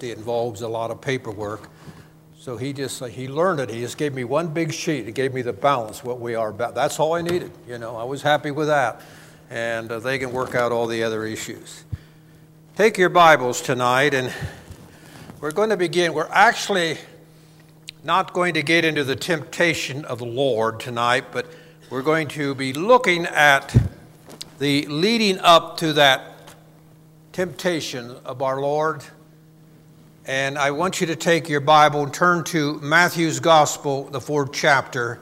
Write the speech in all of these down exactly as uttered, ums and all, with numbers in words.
Christianity involves a lot of paperwork. So he just, he learned it. He just gave me one big sheet. He gave me the balance, what we are about. That's all I needed. You know, I was happy with that. And uh, they can work out all the other issues. Take your Bibles tonight, and we're going to begin. We're actually not going to get into the temptation of the Lord tonight, but we're going to be looking at the leading up to that temptation of our Lord. And I want you to take your Bible and turn to Matthew's Gospel, the fourth chapter.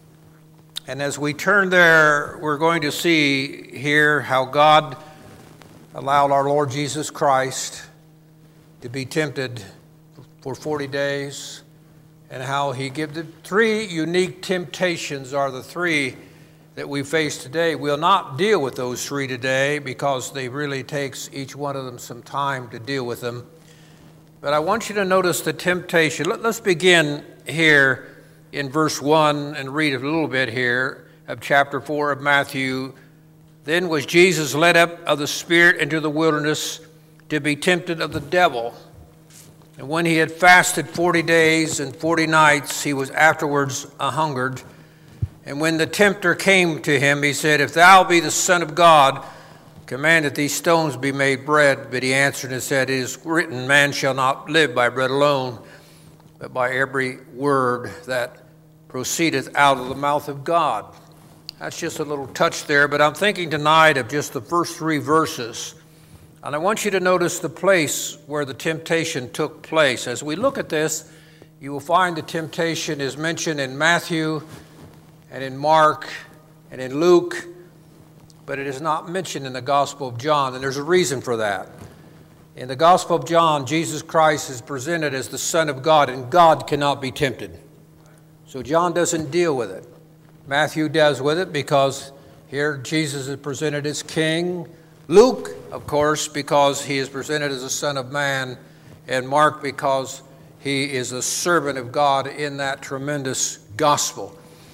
And as we turn there, we're going to see here how God allowed our Lord Jesus Christ to be tempted for forty days, and how he gave the three unique temptations are the three that we face today. We'll not deal with those three today because they really takes each one of them some time to deal with them. But I want you to notice the temptation. Let, let's begin here in verse one and read a little bit here of chapter four of Matthew. Then was Jesus led up of the Spirit into the wilderness to be tempted of the devil. And when he had fasted forty days and forty nights, he was afterwards a-hungered. And when the tempter came to him, he said, If thou be the Son of God, command that these stones be made bread. But he answered and said, It is written, Man shall not live by bread alone, but by every word that proceedeth out of the mouth of God. That's just a little touch there, but I'm thinking tonight of just the first three verses. And I want you to notice the place where the temptation took place. As we look at this, you will find the temptation is mentioned in Matthew and in Mark and in Luke, but it is not mentioned in the Gospel of John, and there's a reason for that. In the Gospel of John, Jesus Christ is presented as the Son of God, and God cannot be tempted. So John doesn't deal with it. Matthew does with it because here Jesus is presented as king. Luke, of course, because he is presented as a son of man, and Mark because he is a servant of God in that tremendous gospel.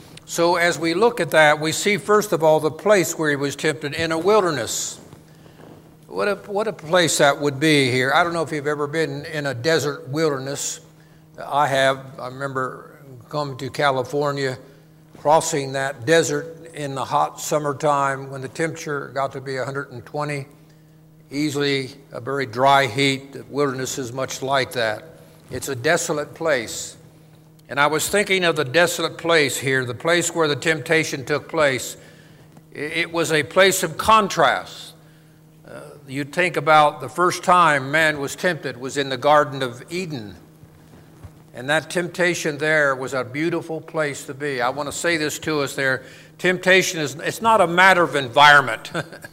So as we look at that, we see, first of all, the place where he was tempted in a wilderness. What a, what a place that would be here. I don't know if you've ever been in a desert wilderness. I have. I remember coming to California, crossing that desert in the hot summertime when the temperature got to be one hundred twenty. Easily a very dry heat. The wilderness is much like that. It's a desolate place. And I was thinking of the desolate place here, the place where the temptation took place. It was a place of contrast. Uh, you think about the first time man was tempted was in the Garden of Eden. And that temptation there was a beautiful place to be. I want to say this to us there. Temptation is, it's not a matter of environment.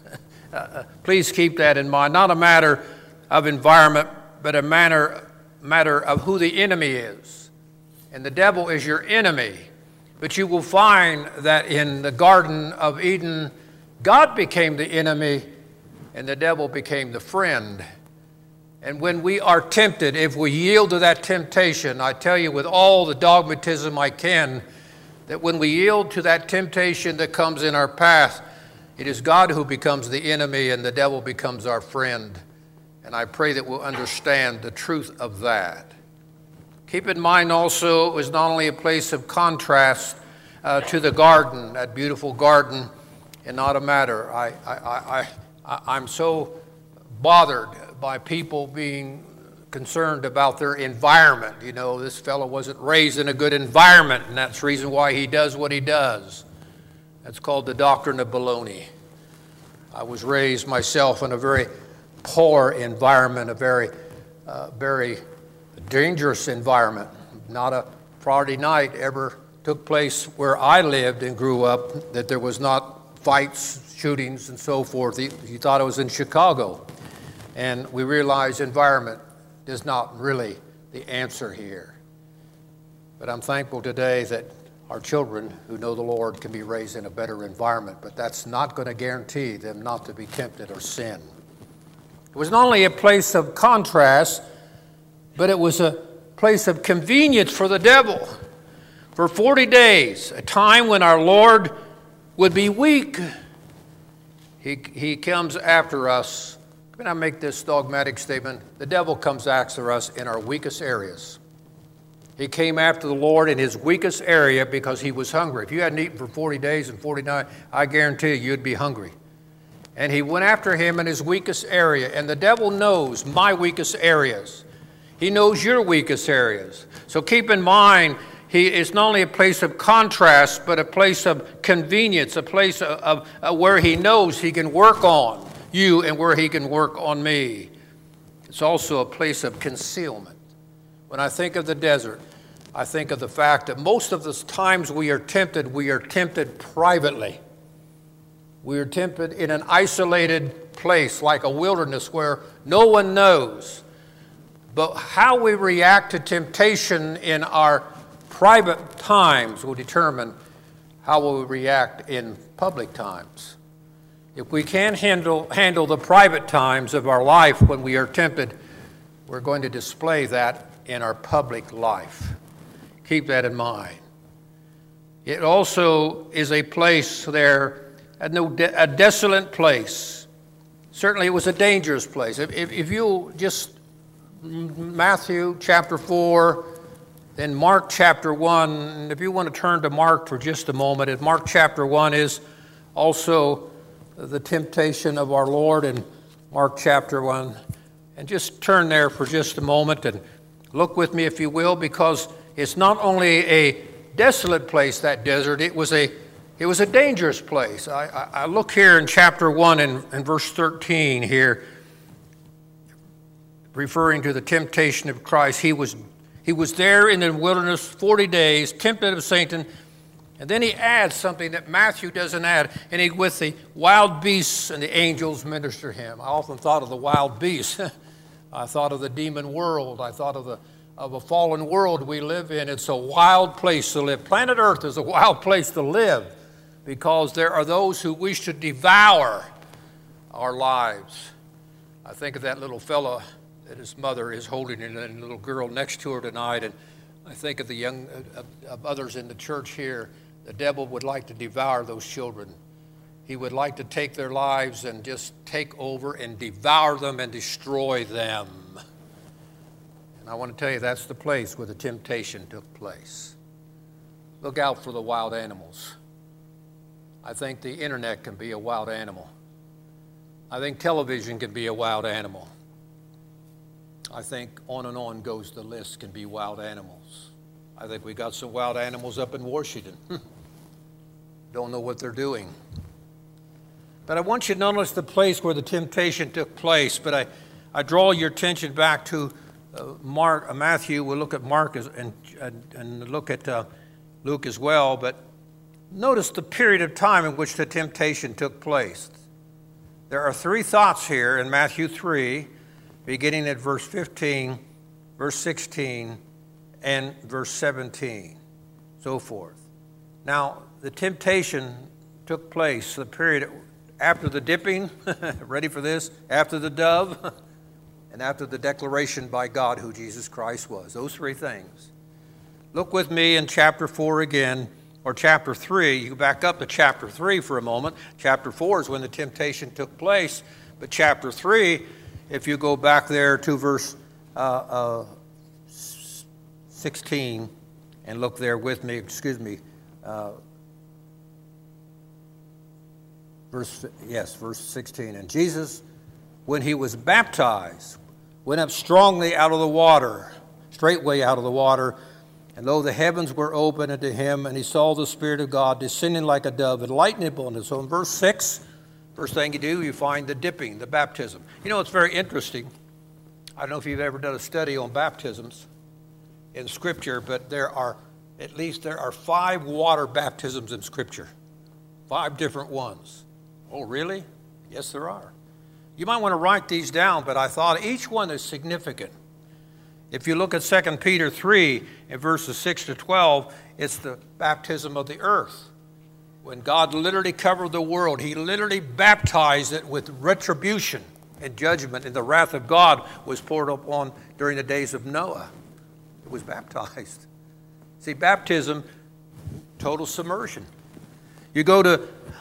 uh, please keep that in mind. Not a matter of environment, but a matter, matter of who the enemy is. And the devil is your enemy. But you will find that in the Garden of Eden, God became the enemy and the devil became the friend. And when we are tempted, if we yield to that temptation, I tell you with all the dogmatism I can, that when we yield to that temptation that comes in our path, it is God who becomes the enemy and the devil becomes our friend. And I pray that we'll understand the truth of that. Keep in mind also, it was not only a place of contrast uh, to the garden, that beautiful garden, and not a matter. I, I, I, I, I'm so bothered by people being concerned about their environment. You know, this fellow wasn't raised in a good environment, and that's the reason why he does what he does. That's called the doctrine of baloney. I was raised myself in a very poor environment, a very, uh, very dangerous environment. Not a Friday night ever took place where I lived and grew up that there was not fights, shootings, and so forth. You thought it was in Chicago. And we realize environment is not really the answer here. But I'm thankful today that our children who know the Lord can be raised in a better environment, but that's not going to guarantee them not to be tempted or sin. It was not only a place of contrast, but it was a place of convenience for the devil. For forty days, a time when our Lord would be weak, he, he comes after us Can I make this dogmatic statement? The devil comes after us in our weakest areas. He came after the Lord in his weakest area because he was hungry. If you hadn't eaten for forty days and forty nights, I guarantee you, you'd be hungry. And he went after him in his weakest area. And the devil knows my weakest areas. He knows your weakest areas. So keep in mind, he is not only a place of contrast, but a place of convenience, a place of, of, of where he knows he can work on you and where he can work on me. It's also a place of concealment. When I think of the desert, I think of the fact that most of the times we are tempted, we are tempted privately. We are tempted in an isolated place like a wilderness where no one knows. But how we react to temptation in our private times will determine how we will react in public times. If we can't handle, handle the private times of our life when we are tempted, we're going to display that in our public life. Keep that in mind. It also is a place there, a, a desolate place. Certainly it was a dangerous place. If, if, if you just, Matthew chapter four, then Mark chapter one, and if you want to turn to Mark for just a moment, and Mark chapter one is also the temptation of our Lord in Mark chapter one. And just turn there for just a moment and look with me, if you will, because it's not only a desolate place, that desert, it was a it was a dangerous place. I, I, I look here in chapter one and, and verse thirteen here, referring to the temptation of Christ. He was he was there in the wilderness forty days, tempted of Satan, and then he adds something that Matthew doesn't add, and he with the wild beasts and the angels minister him. I often thought of the wild beasts. I thought of the demon world. I thought of the of a fallen world we live in. It's a wild place to live. Planet Earth is a wild place to live because there are those who wish to devour our lives. I think of that little fellow that his mother is holding and a little girl next to her tonight, and I think of the young of, of others in the church here. The devil would like to devour those children. He would like to take their lives and just take over and devour them and destroy them. And I want to tell you, that's the place where the temptation took place. Look out for the wild animals. I think the internet can be a wild animal. I think television can be a wild animal. I think on and on goes the list, can be wild animals. I think we got some wild animals up in Washington. Don't know what they're doing. But I want you to notice the place where the temptation took place. But I, I draw your attention back to uh, Mark, uh, Matthew. We'll look at Mark as, and, and, and look at uh, Luke as well. But notice the period of time in which the temptation took place. There are three thoughts here in Matthew three, beginning at verse fifteen, verse sixteen, and verse seventeen, so forth. Now, the temptation took place, the period after the dipping, ready for this, after the dove, and after the declaration by God who Jesus Christ was. Those three things. Look with me in chapter four again, or chapter three. You back up to chapter three for a moment. Chapter four is when the temptation took place, but chapter three, if you go back there to verse uh, uh, sixteen, and look there with me, excuse me, uh, verse, yes, verse sixteen. And Jesus, when he was baptized, went up strongly out of the water, straightway out of the water, and lo, the heavens were opened unto him, and he saw the Spirit of God descending like a dove and lighting upon him. So in verse six, first thing you do, you find the dipping, the baptism. You know, it's very interesting. I don't know if you've ever done a study on baptisms in Scripture, but there are, at least there are five water baptisms in Scripture. Five different ones. Oh, really? Yes, there are. You might want to write these down, but I thought each one is significant. If you look at Second Peter three, in verses six to twelve, it's the baptism of the earth. When God literally covered the world, he literally baptized it with retribution and judgment, and the wrath of God was poured upon during the days of Noah. It was baptized. See, baptism, total submersion. You go to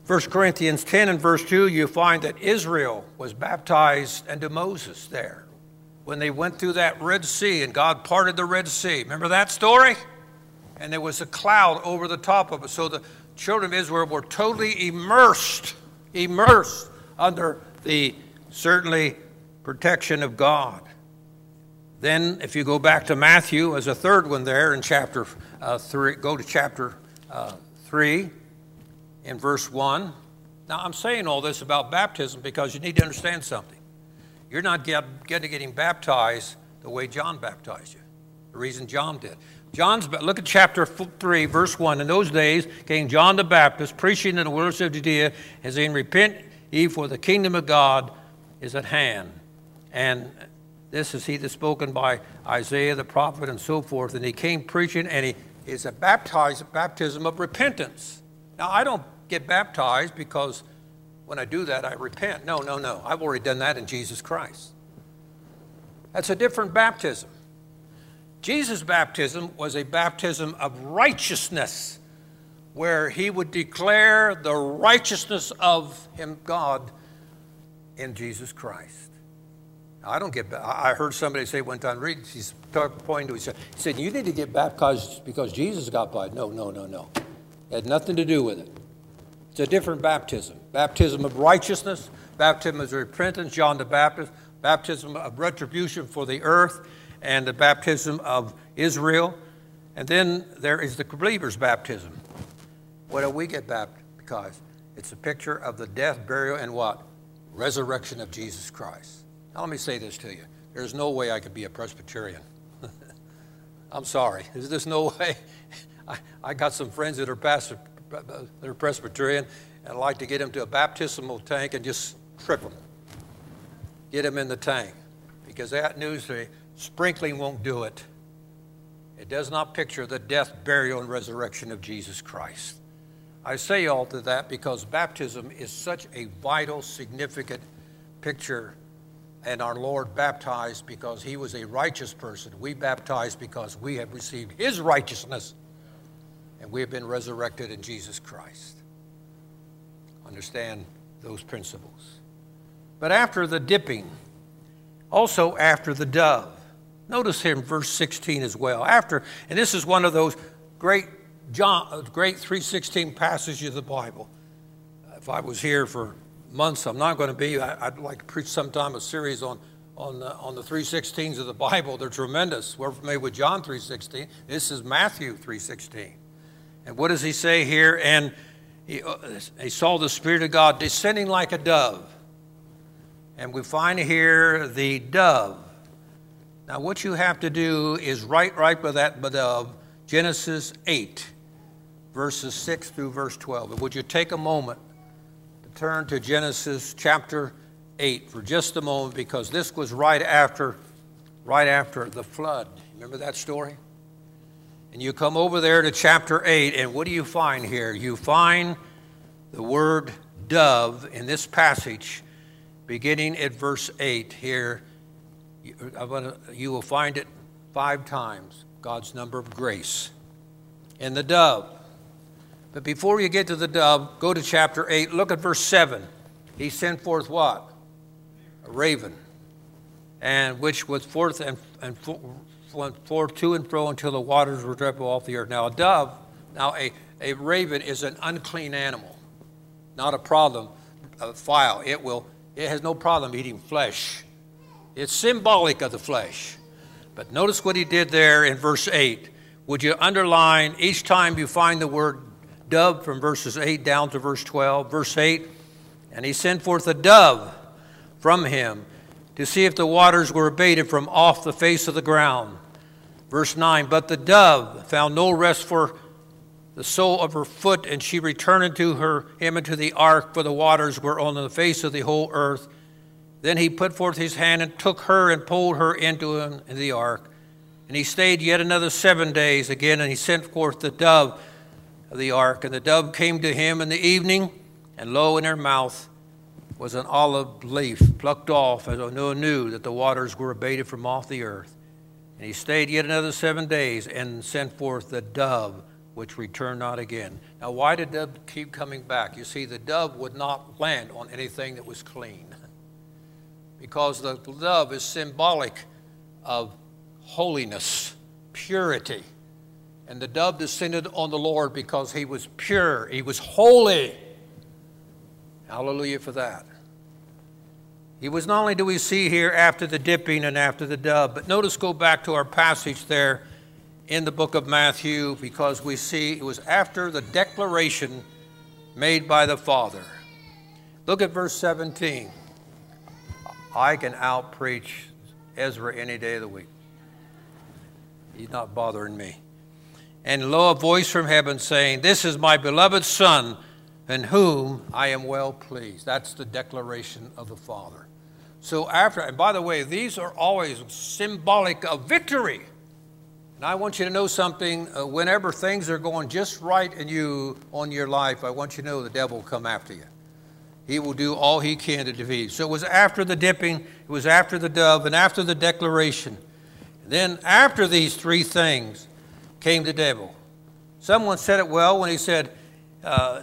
First Corinthians ten and verse two, you find that Israel was baptized unto Moses there when they went through that Red Sea and God parted the Red Sea. Remember that story? And there was a cloud over the top of it. So the children of Israel were totally immersed, immersed under the certainly protection of God. Then if you go back to Matthew as a third one there in chapter uh, three, go to chapter uh, three in verse one. Now I'm saying all this about baptism because you need to understand something. You're not get, getting, getting baptized the way John baptized you. The reason John did. John's, look at chapter three, verse one. In those days came John the Baptist, preaching in the wilderness of Judea, as saying, repent ye, for the kingdom of God is at hand. And this is he that's spoken by Isaiah the prophet and so forth. And he came preaching, and he is a baptized baptism of repentance. Now, I don't get baptized because when I do that, I repent. No, no, no. I've already done that in Jesus Christ. That's a different baptism. Jesus' baptism was a baptism of righteousness, where he would declare the righteousness of him, God, in Jesus Christ. Now, I don't get, I heard somebody say one time, read, he's pointing to, he said, he said, you need to get baptized because Jesus got baptized. No, no, no, no. It had nothing to do with it. It's a different baptism. Baptism of righteousness, baptism of repentance, John the Baptist, baptism of retribution for the earth, and the baptism of Israel. And then there is the believer's baptism. What do we get baptized? Because it's a picture of the death, burial, and what? Resurrection of Jesus Christ. Now let me say this to you. There's no way I could be a Presbyterian. I'm sorry. There's just no way. I, I got some friends that are pastor, that are Presbyterian, and I'd like to get them to a baptismal tank and just trip them. Get them in the tank. Because that news, the sprinkling won't do it. It does not picture the death, burial, and resurrection of Jesus Christ. I say all to that because baptism is such a vital, significant picture. And our Lord baptized because he was a righteous person. We baptize because we have received his righteousness. And we have been resurrected in Jesus Christ. Understand those principles. But after the dipping, also after the dove, notice here in verse sixteen as well. After, and this is one of those great John, great three sixteen passages of the Bible. If I was here for months, I'm not going to be. I, I'd like to preach sometime a series on on the, on the three sixteens of the Bible. They're tremendous. We're familiar with John three sixteen. This is Matthew three sixteen. And what does he say here? And he, uh, he saw the Spirit of God descending like a dove. And we find here the dove. Now, what you have to do is write right with that dove, Genesis eight, verses six through verse twelve. And would you take a moment to turn to Genesis chapter eight for just a moment, because this was right after, right after the flood. Remember that story? And you come over there to chapter eight, and what do you find here? You find the word dove in this passage, beginning at verse eight here. You will find it five times, God's number of grace. And the dove. But before you get to the dove, go to chapter eight. Look at verse seven. He sent forth what? A raven. And which was forth and, and went forth to and fro until the waters were driven off the earth. Now a dove, now a, a raven is an unclean animal. Not a problem, a fowl. It will, it has no problem eating flesh. It's symbolic of the flesh. But notice what he did there in verse eight. Would you underline each time you find the word dove from verses eight down to verse twelve? Verse eight, and he sent forth a dove from him to see if the waters were abated from off the face of the ground. Verse nine, but the dove found no rest for the sole of her foot, and she returned into her him into the ark, for the waters were on the face of the whole earth. Then he put forth his hand and took her and pulled her into him in the ark. And he stayed yet another seven days again, and he sent forth the dove of the ark. And the dove came to him in the evening, and lo, in her mouth was an olive leaf plucked off, as Noah knew that the waters were abated from off the earth. And he stayed yet another seven days, and sent forth the dove which return not again. Now, why did the dove keep coming back? You see, the dove would not land on anything that was clean, because the dove is symbolic of holiness, purity. And the dove descended on the Lord because he was pure, he was holy. Hallelujah for that. He was not only do we see here after the dipping and after the dove, but notice, go back to our passage there in the book of Matthew, because we see it was after the declaration made by the Father. Look at verse seventeen. I can out-preach Ezra any day of the week. He's not bothering me. And lo, a voice from heaven saying, this is my beloved Son, in whom I am well pleased. That's the declaration of the Father. So after, and by the way, these are always symbolic of victory. And I want you to know something. Uh, whenever things are going just right in you, on your life, I want you to know the devil will come after you. He will do all he can to defeat. So it was after the dipping, it was after the dove, and after the declaration. And then after these three things came the devil. Someone said it well when he said, uh,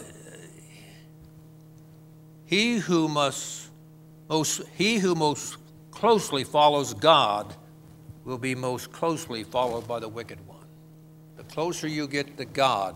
he who must most, he who most closely follows God will be most closely followed by the wicked one. The closer you get to God,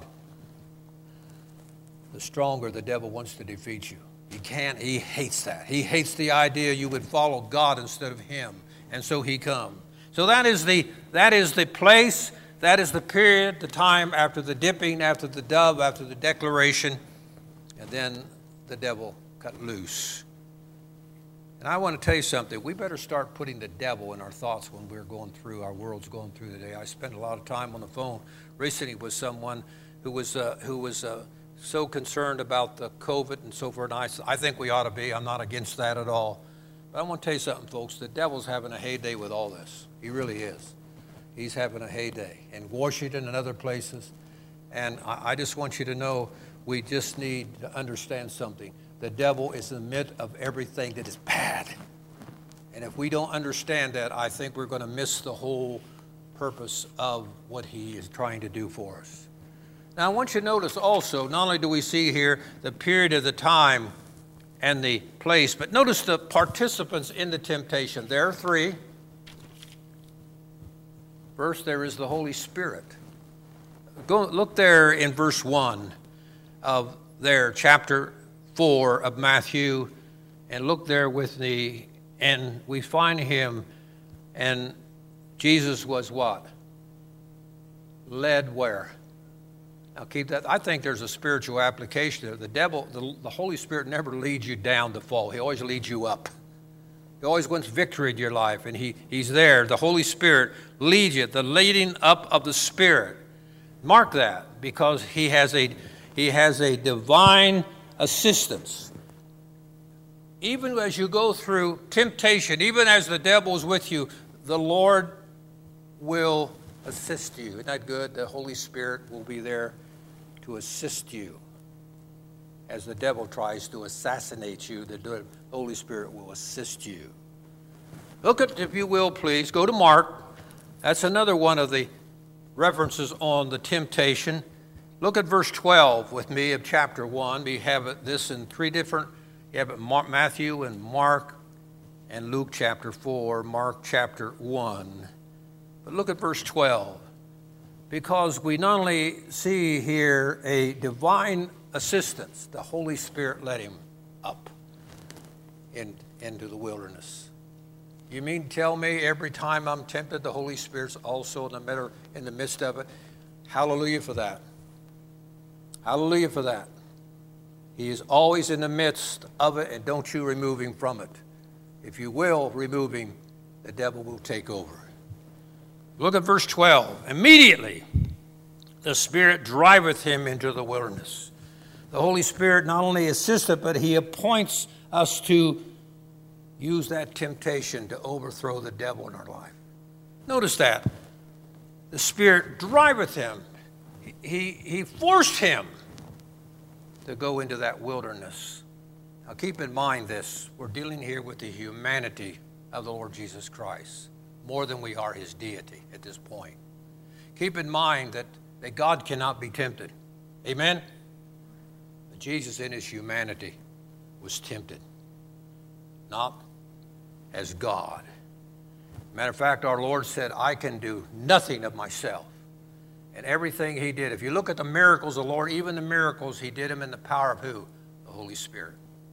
the stronger the devil wants to defeat you. He can't, he hates that. He hates the idea you would follow God instead of him. And so he comes. So that is the, that is the place, that is the period, the time after the dipping, after the dove, after the declaration, and then the devil cut loose. And I want to tell you something. We better start putting the devil in our thoughts when we're going through, our world's going through today. I spent a lot of time on the phone recently with someone who was uh, who was uh, so concerned about the COVID and so forth. And I, I think we ought to be. I'm not against that at all. But I want to tell you something, folks. The devil's having a heyday with all this. He really is. He's having a heyday in Washington and other places. And I, I just want you to know, we just need to understand something. The devil is in the midst of everything that is bad. And if we don't understand that, I think we're going to miss the whole purpose of what he is trying to do for us. Now, I want you to notice also, not only do we see here the period of the time and the place, but notice the participants in the temptation. There are three. First, there is the Holy Spirit. Go look there in verse one of their chapter four of Matthew, and look there with me, and we find him, and Jesus was what? Led where? Now keep that. I think there's a spiritual application there. The devil, the, the Holy Spirit never leads you down to fall. He always leads you up. He always wants victory in your life, and he, he's there. The Holy Spirit leads you, the leading up of the Spirit. Mark that, because he has a, he has a divine assistance. Even as you go through temptation, even as the devil is with you, the Lord will assist you. Isn't that good? The Holy Spirit will be there to assist you. As the devil tries to assassinate you, the Holy Spirit will assist you. Look at, if you will, please, go to Mark. That's another one of the references on the temptation. Look at verse twelve with me of chapter one. We have this in three different, you have it Matthew and Mark and Luke chapter four, Mark chapter one. But look at verse twelve. Because we not only see here a divine assistance, the Holy Spirit led him up in, into the wilderness. You mean tell me every time I'm tempted, the Holy Spirit's also in the middle, in the midst of it? Hallelujah for that. Hallelujah for that. He is always in the midst of it, and don't you remove him from it. If you will remove him, the devil will take over. Look at verse twelve. Immediately the Spirit driveth him into the wilderness. The Holy Spirit not only assists it, but he appoints us to use that temptation to overthrow the devil in our life. Notice that. The Spirit driveth him. He, he forced him to go into that wilderness. Now keep in mind this. We're dealing here with the humanity of the Lord Jesus Christ, more than we are his deity at this point. Keep in mind that that God cannot be tempted. Amen? But Jesus in his humanity was tempted, not as God. Matter of fact, our Lord said, I can do nothing of myself. And everything he did, if you look at the miracles of the Lord, even the miracles, he did them in the power of who? The Holy Spirit.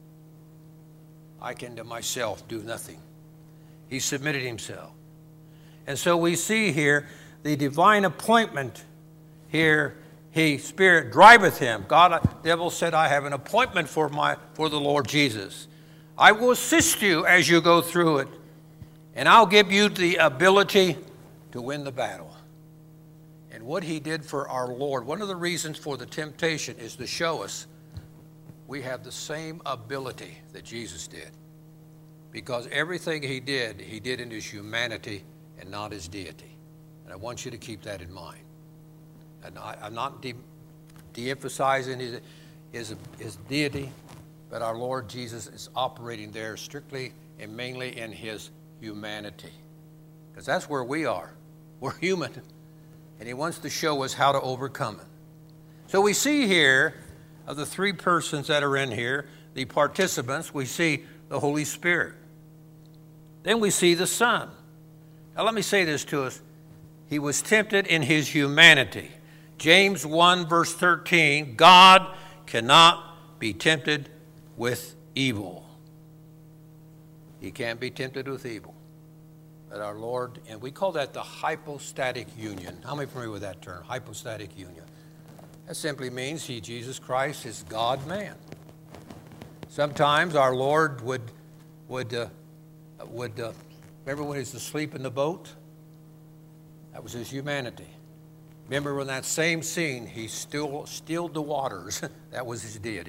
I can to myself do nothing. He submitted himself. And so we see here the divine appointment here. He, Spirit, driveth him. God, the devil said, I have an appointment for, my, for the Lord Jesus. I will assist you as you go through it. And I'll give you the ability to win the battle. And what he did for our Lord, one of the reasons for the temptation is to show us we have the same ability that Jesus did. Because everything he did, he did in his humanity and not his deity. And I want you to keep that in mind. And I, I'm not de- de-emphasizing his, his, his deity, but our Lord Jesus is operating there strictly and mainly in his humanity. Because that's where we are. We're human. And he wants to show us how to overcome it. So we see here, of the three persons that are in here, the participants, we see the Holy Spirit. Then we see the Son. Now let me say this to us. He was tempted in his humanity. James one verse thirteen, God cannot be tempted with evil. He can't be tempted with evil. But our Lord, and we call that the hypostatic union. How many familiar with that term, hypostatic union? That simply means he, Jesus Christ, is God-man. Sometimes our Lord would, would, uh, would uh, remember when he was asleep in the boat? That was his humanity. Remember when that same scene, he still stilled the waters. That was his deity.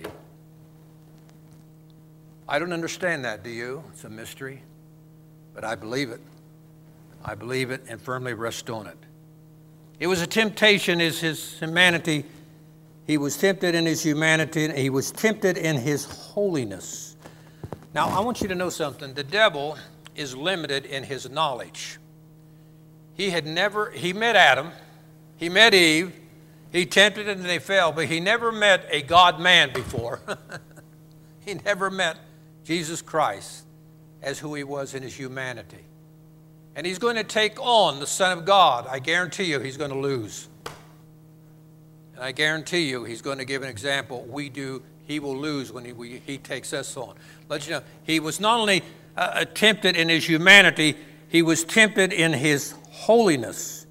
I don't understand that, do you? It's a mystery. But I believe it. I believe it and firmly rest on it. It was a temptation is his humanity. He was tempted in his humanity, and he was tempted in his holiness. Now, I want you to know something. The devil is limited in his knowledge. He had never, he met Adam, he met Eve, he tempted and they fell, but he never met a God-man before. He never met Jesus Christ as who he was in his humanity. And he's going to take on the Son of God. I guarantee you he's going to lose. And I guarantee you he's going to give an example. We do, he will lose when he, we, he takes us on. Let you know, he was not only uh, tempted in his humanity, he was tempted in his holiness.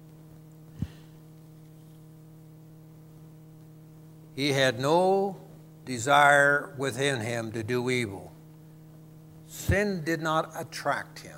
He had no desire within him to do evil. Sin did not attract him.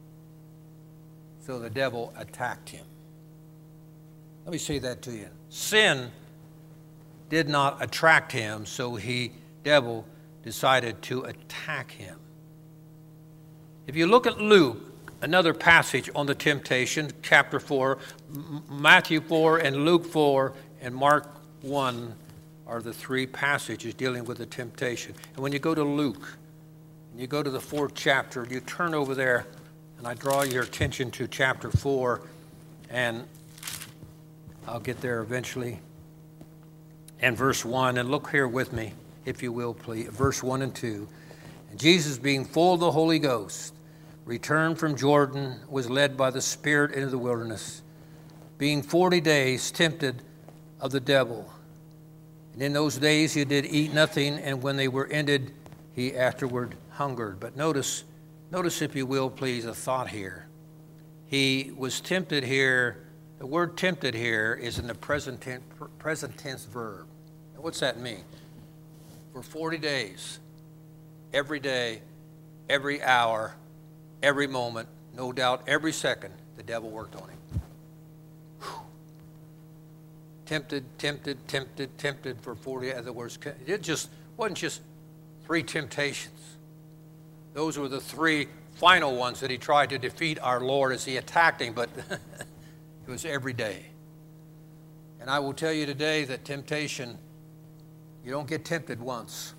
So the devil attacked him. Let me say that to you. Sin did not attract him, so he, devil, decided to attack him. If you look at Luke, another passage on the temptation, chapter four, Matthew four and Luke four and Mark one are the three passages dealing with the temptation. And when you go to Luke, and you go to the fourth chapter, you turn over there, and I draw your attention to chapter four, and I'll get there eventually. And verse one, and look here with me, if you will, please. Verse one and two. And Jesus, being full of the Holy Ghost, returned from Jordan, was led by the Spirit into the wilderness, being forty days tempted of the devil. And in those days he did eat nothing, and when they were ended, he afterward hungered. But notice, notice if you will, please, a thought here. He was tempted here. The word tempted here is in the present tense, present tense verb. Now, what's that mean? For forty days, every day, every hour, every moment, no doubt every second, the devil worked on him. Whew. Tempted, tempted, tempted, tempted for forty other words. It just wasn't just three temptations. Those were the three final ones that he tried to defeat our Lord as he attacked him, but it was every day. And I will tell you today that temptation, you don't get tempted once.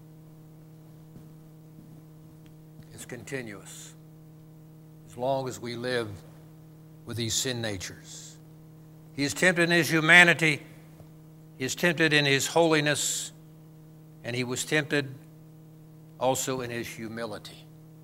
It's continuous. As long as we live with these sin natures. He is tempted in his humanity. He is tempted in his holiness. And he was tempted also in his humility.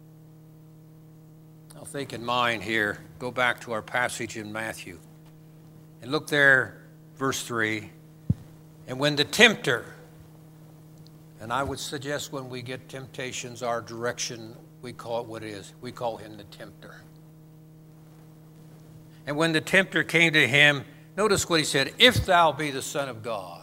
Now think in mind here, go back to our passage in Matthew. And look there, verse three. And when the tempter, and I would suggest when we get temptations, our direction, we call it what it is. We call him the tempter. And when the tempter came to him, notice what he said, if thou be the Son of God.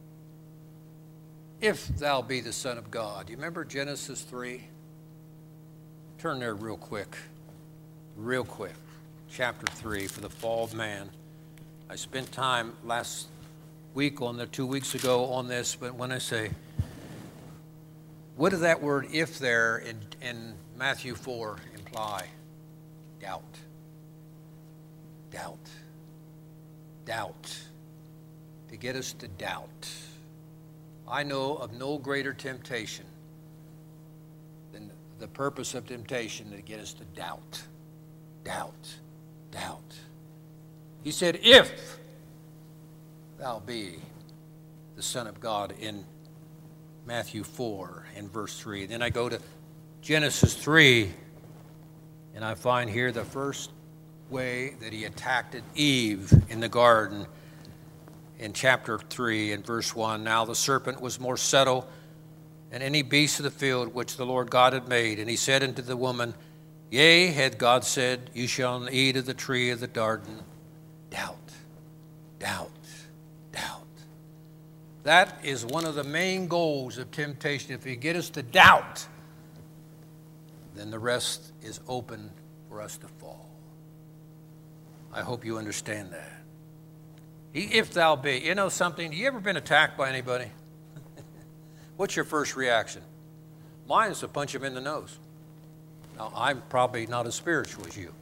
If thou be the Son of God. Do you remember Genesis three? Turn there real quick. Real quick. Chapter three for the fall of man. I spent time last week on the two weeks ago on this, but when I say, what does that word if there in, in Matthew four imply? Doubt. Doubt. Doubt. To get us to doubt. I know of no greater temptation than the purpose of temptation to get us to doubt. Doubt. Doubt. He said, if thou be the Son of God in Matthew four and verse three. Then I go to Genesis three, and I find here the first way that he attacked Eve in the garden in chapter three and verse one. Now the serpent was more subtle than any beast of the field which the Lord God had made. And he said unto the woman, yea, had God said, you shall eat of the tree of the garden. Doubt, doubt, doubt. That is one of the main goals of temptation. If you get us to doubt, then the rest is open for us to fall. I hope you understand that. If thou be, you know something, you ever been attacked by anybody? What's your first reaction? Mine is to punch him in the nose. Now, I'm probably not as spiritual as you.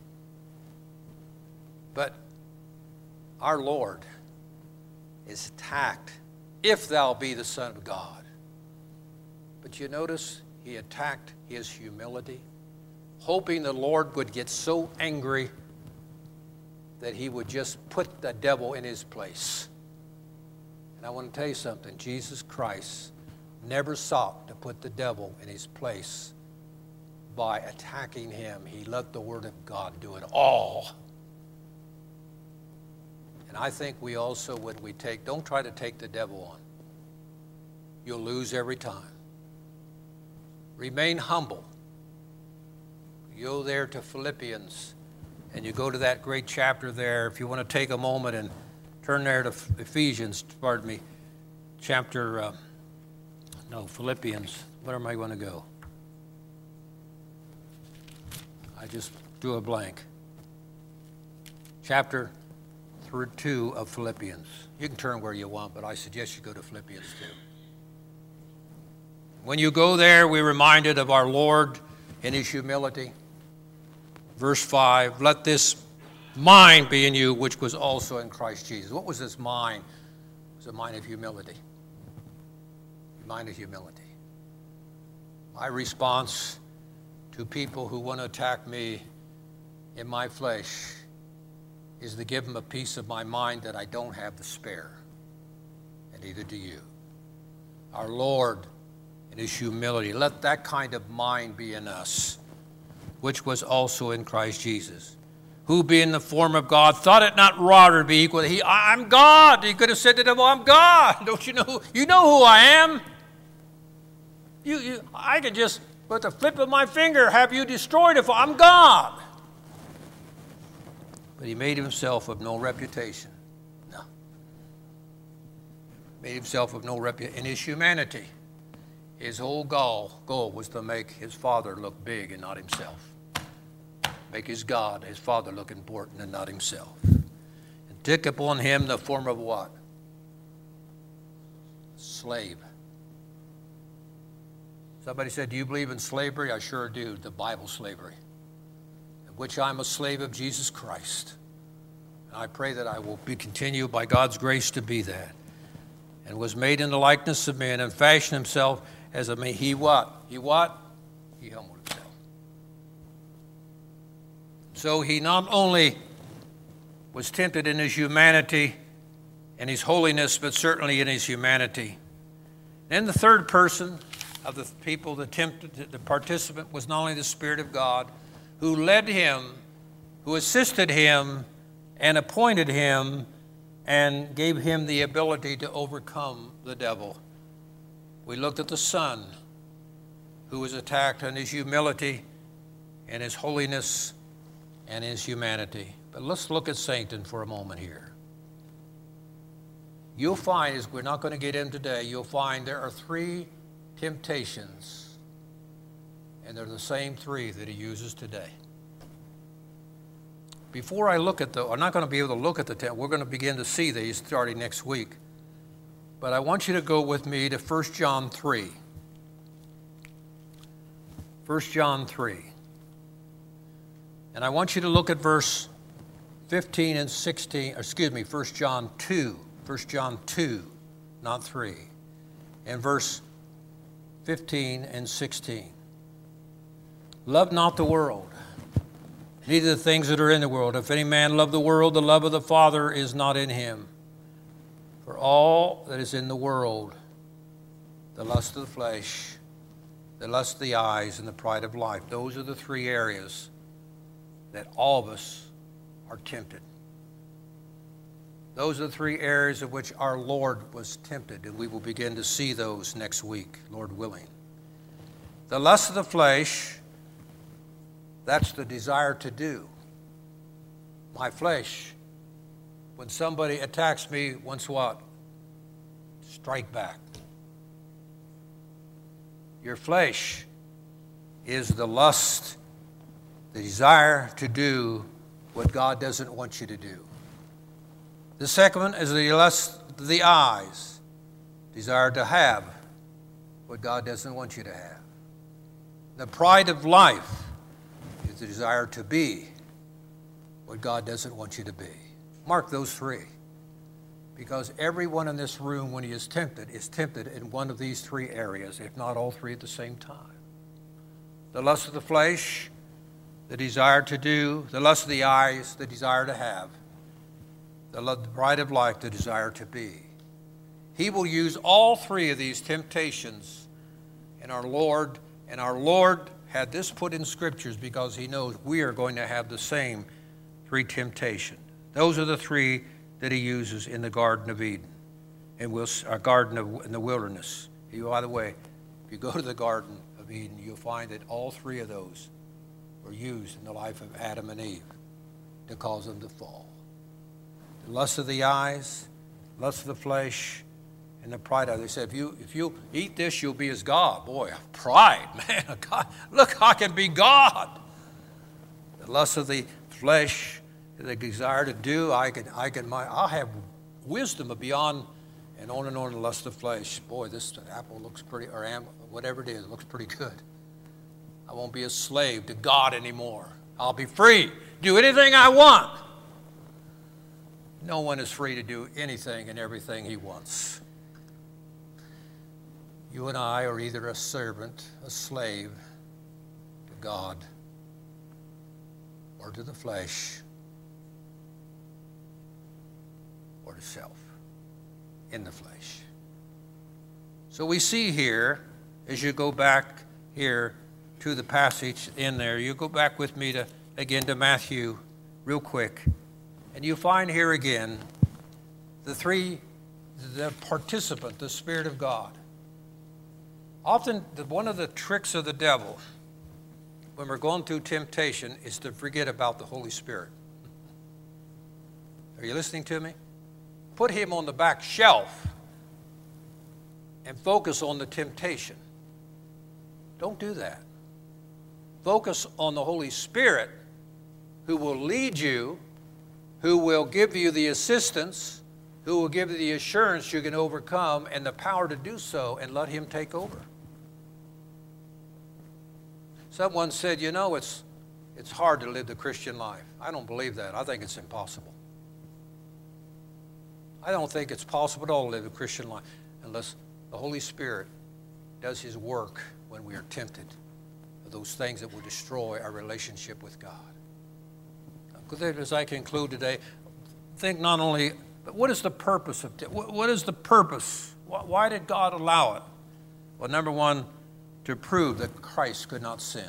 But our Lord is attacked, if thou be the Son of God. But you notice he attacked his humility, hoping the Lord would get so angry that he would just put the devil in his place. And I want to tell you something. Jesus Christ never sought to put the devil in his place by attacking him. He let the Word of God do it all. And I think we also, when we take, don't try to take the devil on. You'll lose every time. Remain humble. You go there to Philippians, and you go to that great chapter there. If you want to take a moment and turn there to Ephesians, pardon me, chapter, uh, no, Philippians. Where am I going to go? I just drew a blank. Chapter two of Philippians. You can turn where you want, but I suggest you go to Philippians two. When you go there, we're reminded of our Lord in his humility. Verse five, let this mind be in you, which was also in Christ Jesus. What was this mind? It was a mind of humility. A mind of humility. My response to people who want to attack me in my flesh is to give them a piece of my mind that I don't have to spare, and neither do you. Our Lord in his humility, let that kind of mind be in us, which was also in Christ Jesus, who being the form of God, thought it not robbery to be equal to he. I'm God. He could have said to them, well, I'm God. Don't you know who, you know who I am? You, you, I could just, with the flip of my finger, have you destroyed if I'm God. But he made himself of no reputation. No. Made himself of no reputation. In his humanity, his whole goal, goal was to make his Father look big and not himself. Make his God, his Father, look important and not himself. And took upon him the form of what? Slave. Somebody said, do you believe in slavery? I sure do, the Bible slavery, in which I'm a slave of Jesus Christ. And I pray that I will be continue by God's grace to be that. And was made in the likeness of men and fashioned himself as a man. He what? He what? He humbled himself. So he not only was tempted in his humanity and his holiness, but certainly in his humanity. And the third person of the people that tempted, the participant, was not only the Spirit of God, who led him, who assisted him, and appointed him, and gave him the ability to overcome the devil. We looked at the Son, who was attacked in his humility and his holiness and his humanity. But let's look at Satan for a moment here. You'll find, as we're not going to get in today, you'll find there are three temptations, and they're the same three that he uses today. Before I look at the, I'm not going to be able to look at the ten, we're going to begin to see these starting next week. But I want you to go with me to First John three. First John three. And I want you to look at verse fifteen and sixteen, excuse me, First John two. First John two, not three. And verse fifteen and sixteen. Love not the world, neither the things that are in the world. If any man love the world, the love of the Father is not in him. For all that is in the world, the lust of the flesh, the lust of the eyes, and the pride of life, those are the three areas that all of us are tempted. Those are the three areas of which our Lord was tempted, and we will begin to see those next week, Lord willing. The lust of the flesh, that's the desire to do. My flesh, when somebody attacks me, wants what? Strike back. Your flesh is the lust, the desire to do what God doesn't want you to do. The second one is the lust of the eyes, desire to have what God doesn't want you to have. The pride of life is the desire to be what God doesn't want you to be. Mark those three, because everyone in this room, when he is tempted, is tempted in one of these three areas, if not all three at the same time. The lust of the flesh, the desire to do, the lust of the eyes, the desire to have, the pride of life, the desire to be. He will use all three of these temptations in our Lord, and our Lord had this put in scriptures because he knows we are going to have the same three temptations. Those are the three that he uses in the Garden of Eden, and we'll, a garden of, in the wilderness. You, by the way, if you go to the Garden of Eden, you'll find that all three of those were used in the life of Adam and Eve to cause them to fall. The lust of the eyes, lust of the flesh, and the pride of it. They said, if you, if you eat this, you'll be as God. Boy, pride, man. God, look, I can be God. The lust of the flesh, the desire to do, I can, I can, my, I'll have wisdom beyond, and on and on, the lust of the flesh. Boy, this apple looks pretty, or am, whatever it is, it looks pretty good. I won't be a slave to God anymore. I'll be free, do anything I want. No one is free to do anything and everything he wants. You and I are either a servant, a slave to God, or to the flesh, or to self in the flesh. So we see here, as you go back here to the passage in there, you go back with me to again to Matthew real quick. And you find here again the three, the participant, the Spirit of God. Often, the, one of the tricks of the devil when we're going through temptation is to forget about the Holy Spirit. Are you listening to me? Put him on the back shelf and focus on the temptation. Don't do that. Focus on the Holy Spirit, who will lead you, who will give you the assistance, who will give you the assurance you can overcome and the power to do so, and let him take over. Someone said, you know, it's, it's hard to live the Christian life. I don't believe that. I think it's impossible. I don't think it's possible at all to live the Christian life unless the Holy Spirit does his work when we are tempted of those things that will destroy our relationship with God. As I conclude today, think not only, but what is the purpose of it? What is the purpose? Why did God allow it? Well, number one, to prove that Christ could not sin.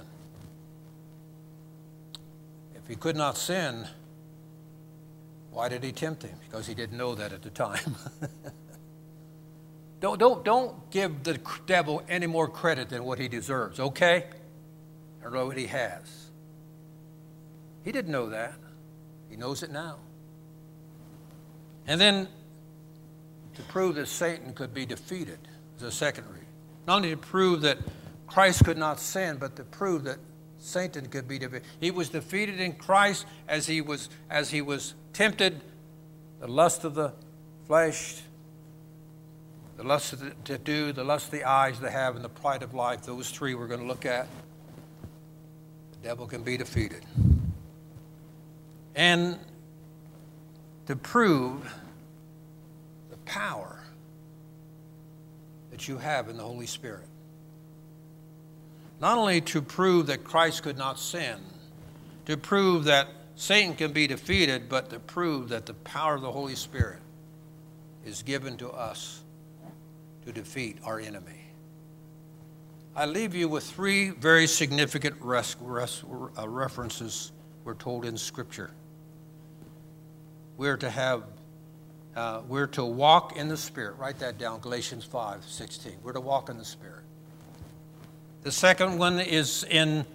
If he could not sin, why did he tempt him? Because he didn't know that at the time. don't, don't, don't give the devil any more credit than what he deserves, okay? Or what he has. He didn't know that. He knows it now. And then to prove that Satan could be defeated is a second reason. Not only to prove that Christ could not sin, but to prove that Satan could be defeated. He was defeated in Christ as he was, as he was tempted, the lust of the flesh, the lust of the, to do, the lust of the eyes to have, and the pride of life. Those three we're going to look at. The devil can be defeated. And to prove the power that you have in the Holy Spirit. Not only to prove that Christ could not sin, to prove that Satan can be defeated, but to prove that the power of the Holy Spirit is given to us to defeat our enemy. I leave you with three very significant res- res- uh, references we're told in Scripture. We're to have, uh, we're to walk in the Spirit. Write that down, Galatians five sixteen. We're to walk in the Spirit. The second one is in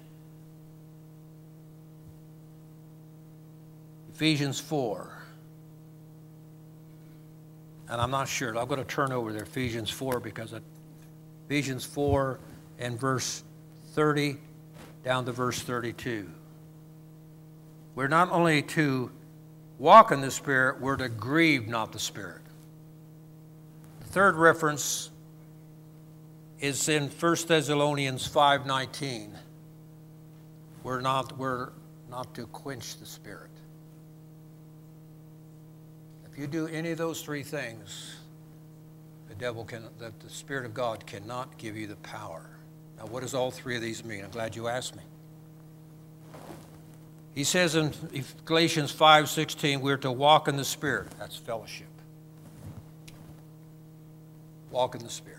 Ephesians four. And I'm not sure. I'm going to turn over there, Ephesians four, because Ephesians four and verse thirty down to verse thirty-two. We're not only to walk in the Spirit, we're to grieve not the Spirit. The third reference is in First Thessalonians five nineteen. We're not, we're not to quench the Spirit. If you do any of those three things, the devil can, that the Spirit of God cannot give you the power. Now, what does all three of these mean? I'm glad you asked me. He says in Galatians five sixteen, we're to walk in the Spirit. That's fellowship. Walk in the Spirit.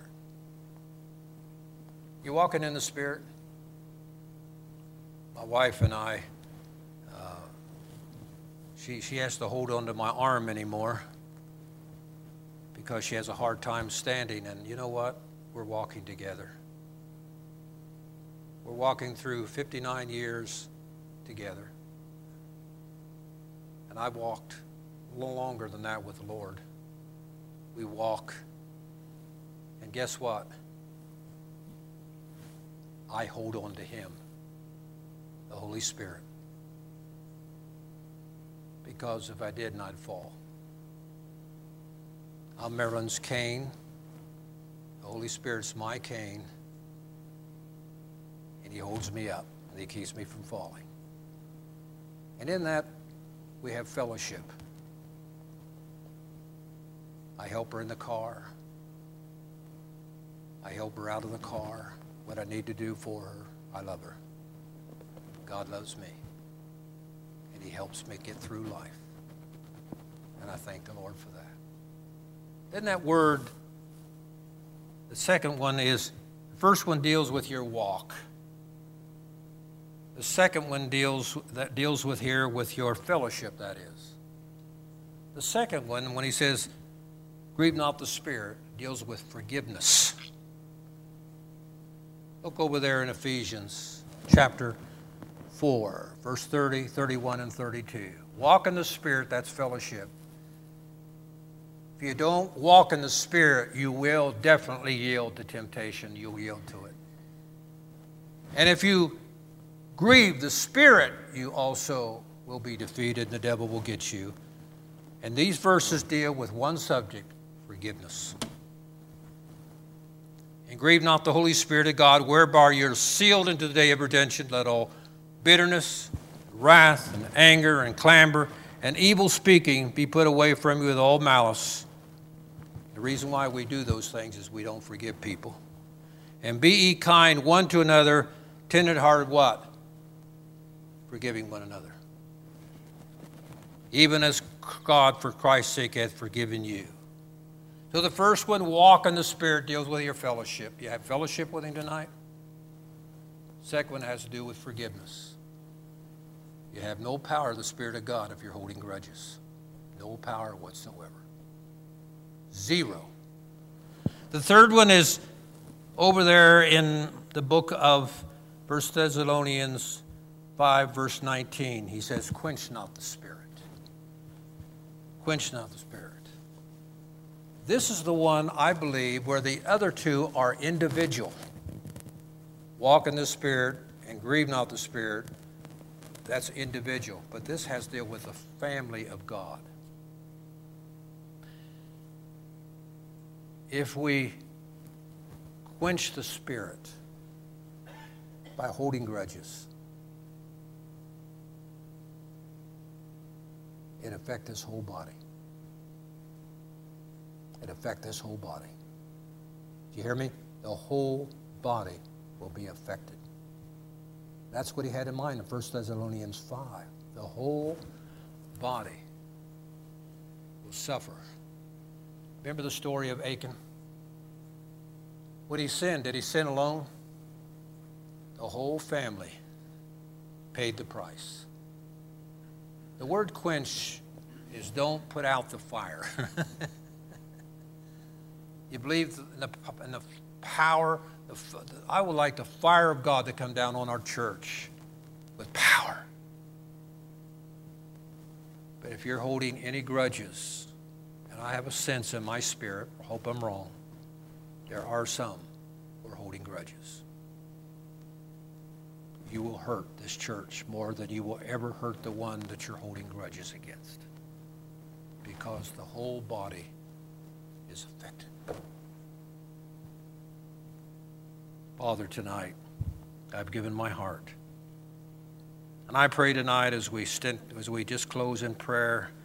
You walking in the Spirit? My wife and I, uh, she, she has to hold on to my arm anymore because she has a hard time standing. And you know what? We're walking together. We're walking through fifty-nine years together. And I walked a little longer than that with the Lord. We walk. And guess what? I hold on to Him, the Holy Spirit. Because if I didn't, I'd fall. I'm Marilyn's cane. The Holy Spirit's my cane. And He holds me up. And He keeps me from falling. And in that, we have fellowship. I help her in the car. I help her out of the car. What I need to do for her, I love her. God loves me. And He helps me get through life. And I thank the Lord for that. Then that word, the second one is, the first one deals with your walk. The second one deals that deals with here with your fellowship, that is. The second one, when he says, grieve not the Spirit, deals with forgiveness. Look over there in Ephesians chapter four, verse thirty, thirty-one, and thirty-two. Walk in the Spirit, that's fellowship. If you don't walk in the Spirit, you will definitely yield to temptation. You'll yield to it. And if you grieve the Spirit, you also will be defeated, and the devil will get you. And these verses deal with one subject, forgiveness. And grieve not the Holy Spirit of God, whereby you're sealed into the day of redemption. Let all bitterness, wrath, and anger, and clamor, and evil speaking be put away from you with all malice. The reason why we do those things is we don't forgive people. And be ye kind one to another, tender-hearted what? Forgiving one another. Even as God for Christ's sake hath forgiven you. So the first one, walk in the Spirit, deals with your fellowship. You have fellowship with him tonight? Second one has to do with forgiveness. You have no power of the Spirit of God if you're holding grudges. No power whatsoever. Zero. The third one is over there in the book of First Thessalonians five, verse nineteen. He says, quench not the Spirit. Quench not the Spirit. This is the one, I believe, where the other two are individual. Walk in the Spirit and grieve not the Spirit. That's individual. But this has to deal with the family of God. If we quench the Spirit by holding grudges, it affects this whole body. It affects this whole body. Do you hear me? The whole body will be affected. That's what he had in mind in First Thessalonians five. The whole body will suffer. Remember the story of Achan? When he sinned, did he sin alone? The whole family paid the price. The word quench is don't put out the fire. You believe in the, in the power, the, I would like the fire of God to come down on our church with power. But if you're holding any grudges, and I have a sense in my spirit, I hope I'm wrong, there are some who are holding grudges. You will hurt this church more than you will ever hurt the one that you're holding grudges against, because the whole body is affected. Father, tonight, I've given my heart. And I pray tonight as we, stint, as we just close in prayer,